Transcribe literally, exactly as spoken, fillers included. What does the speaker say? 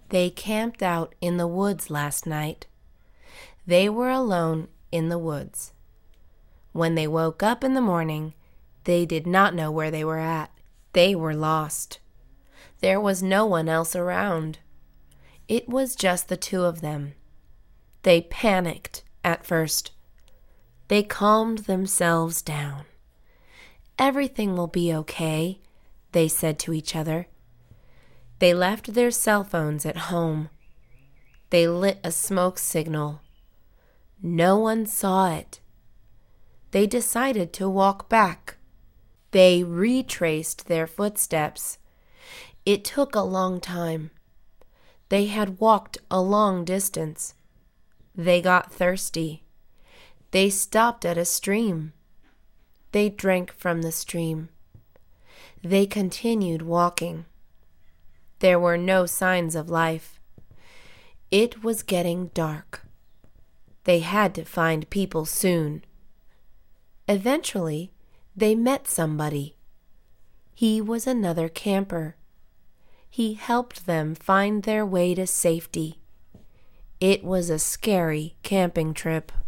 They camped out in the woods last night. They were alone in the woods. When they woke up in the morning, they did not know where they were at. They were lost. There was no one else around. It was just the two of them. They panicked at first. They calmed themselves down. "Everything will be okay," they said to each other. They left their cell phones at home. They lit a smoke signal. No one saw it. They decided to walk back. They retraced their footsteps. It took a long time. They had walked a long distance. They got thirsty. They stopped at a stream. They drank from the stream. They continued walking. There were no signs of life. It was getting dark. They had to find people soon. Eventually, they met somebody. He was another camper. He helped them find their way to safety. It was a scary camping trip.